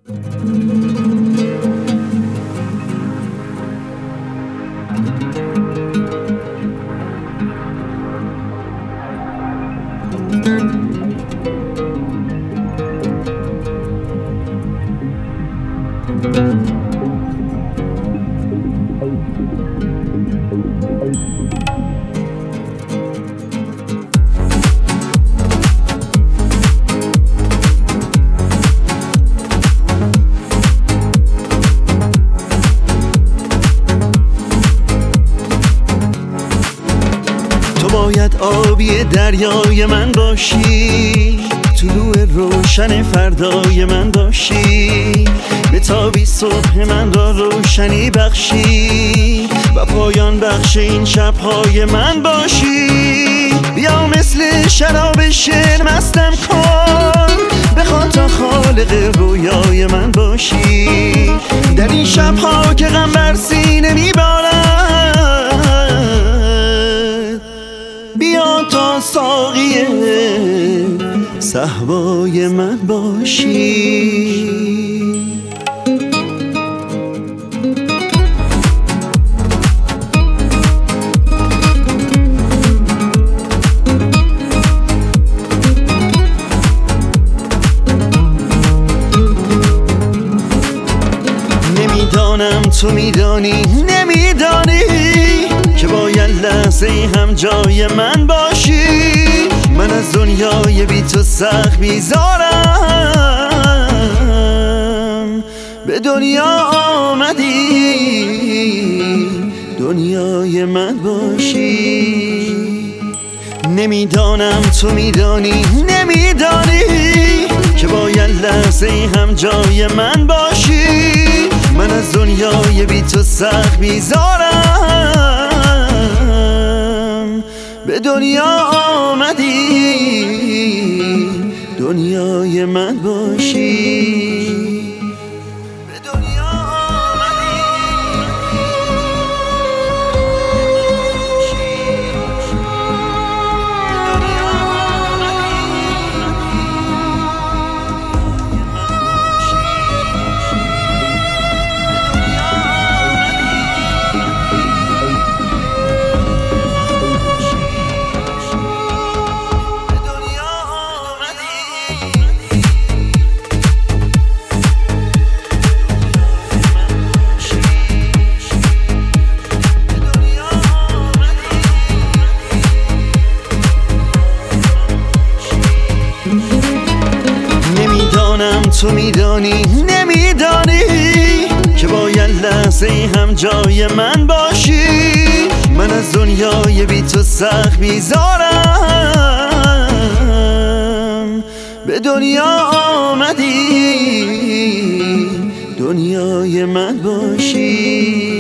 تو باید آبی دریای من باشی، طلوع روشن فردای من باشی، به تابی صبح من را روشنی بخشی و پایان بخش این شبهای من باشی. بیا مثل شراب شعر مستم کن، بخواد تا خالق رویای من باشی. در این شبها که غم بر سینه میبارد، بیا تا ساقی صهبای من باشی. نمیدانم تو میدانی، نمیدانی که باید لحظه هم جای من باشی. من از دنیای بی تو سخت بیزارم، به دنیا آمدی دنیای من باشی. نمیدانم تو میدانی، نمیدانی که باید لحظه هم جای من باشی. من از دنیای بی تو سخت بیزارم، به دنیا آمدی دنیای من باشی. نمیدانم تو میدانی، نمیدانی که باید لحظه هم جای من باشی. من از دنیای بی تو سخت بیزارم، به دنیا آمدی دنیای من باشی.